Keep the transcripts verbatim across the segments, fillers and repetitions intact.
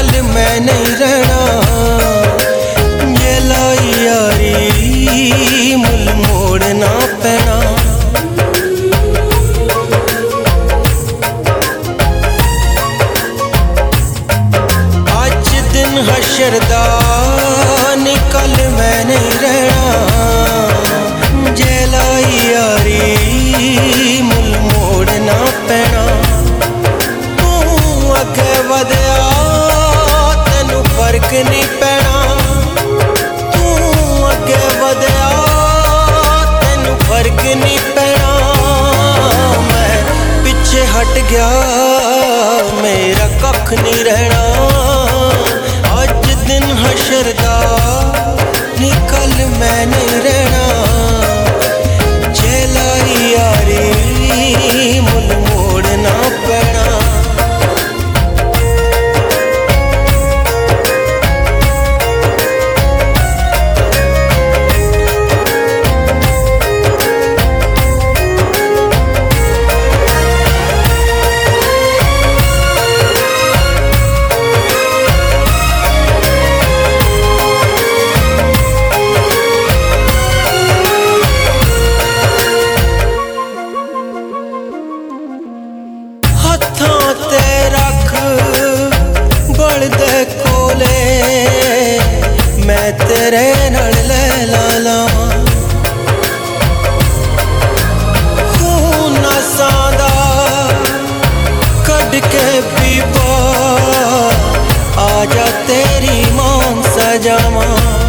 कल मैं नहीं रहना, ये लाई यारी मुल मोड़ना पैना। आज दिन हशर दा निकल मैं नहीं रहना, ये लाई यारी मुल मोड़ना पैना। अगे वधिया तेनू फर्क नहीं पैना, तू अगे वधिया तेनू फर्क नहीं पैना। मैं पिछे हट गया मेरा कख नहीं रहना, अज दिन हशर दा निकल मैं नहीं रहना, जेलाई यारी मुल मोड़ना पैना। ते रख बड़दे कोले मैं तेरे नाल ले ला, खून नसां दा कढ के पीवा, आजा तेरी मान सजावा।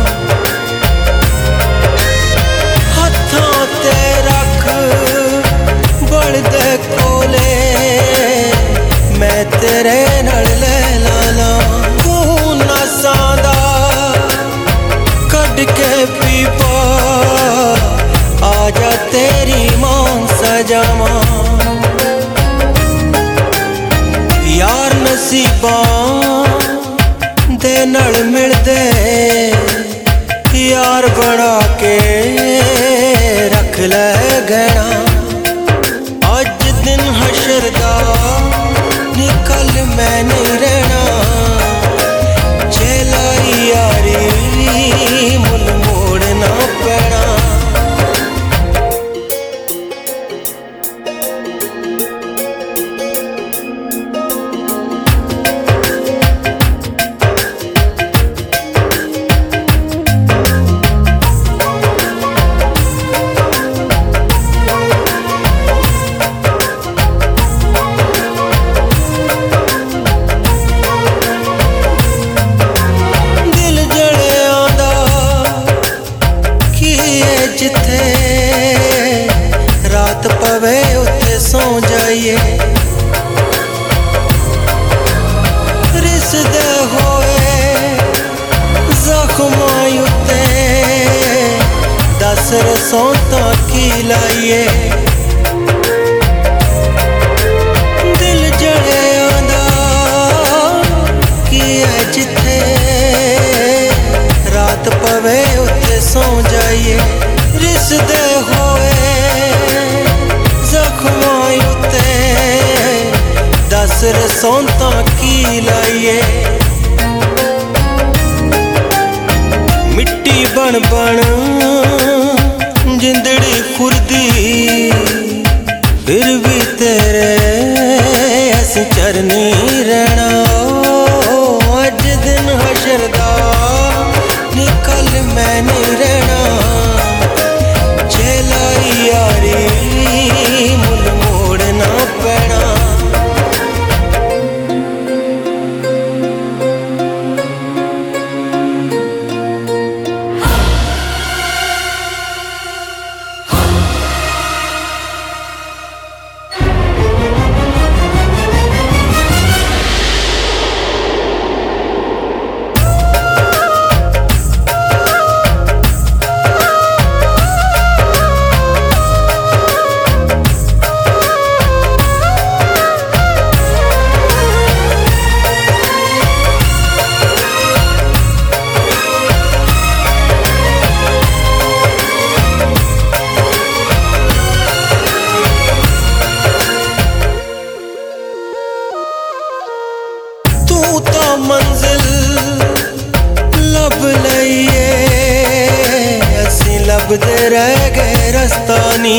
हत्थां ते रख बड़दे कोले मैं तेरे नाल ले ला, खून नसां दा कढ के पीवा, आजा तेरी मान सजावा। यार नसीबां दे नाल मिलदे यार बना के रख ले गहना। अज दिन हशर दा निकल मैं नहीं रहना, जेलाई यारी मुल मोड़ना पैना। जिथे रात पवे उत्थे सौ जाइए, रिसदे होए जख्मां उत्ते दस रसों तां की लाइए। दिल जड़ियां दा की है जिथे रात पवे उत्थे सौ जाइए, रिसदे होए जख्मां उत्ते दस रसों तां की लाइए। मिट्टी बन बन जिंदड़ी खुरदी, फिर भी तेरे अस चरनी रहना। अज दिन हशर दा निकल मैं नहीं रहना, जेलाई यारी मुल मोड़ना पैना। तू तो मंजिल लब लईए असी लभदे रह गए रस्ता नी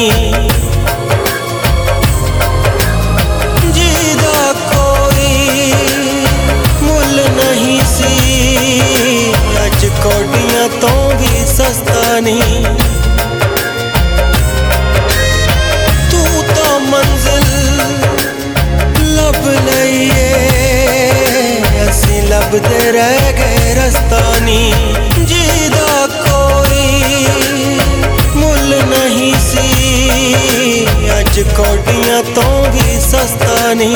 जीदा कोई मुल नहीं सी अज कौडियां तो भी सस्ता नी तू तो मंजिल लब लईए असी लभदे रह गए रस्ता नी जीदा कोई मुल नहीं सी अज कौडियां तो भी सस्ता नी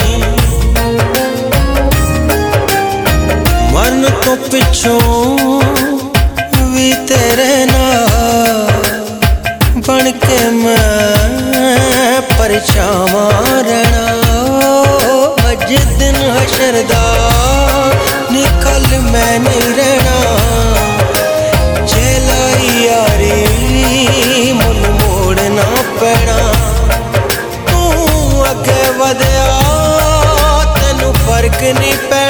मरन तो पिछों भी तेरे नाल बन के मैं परछावां रहना अज दिन हशर दा निकल मैं नहीं रहना चलाई यारी मुन मोड़ना पैना तू अगे वधया तेनू फर्क नहीं पैना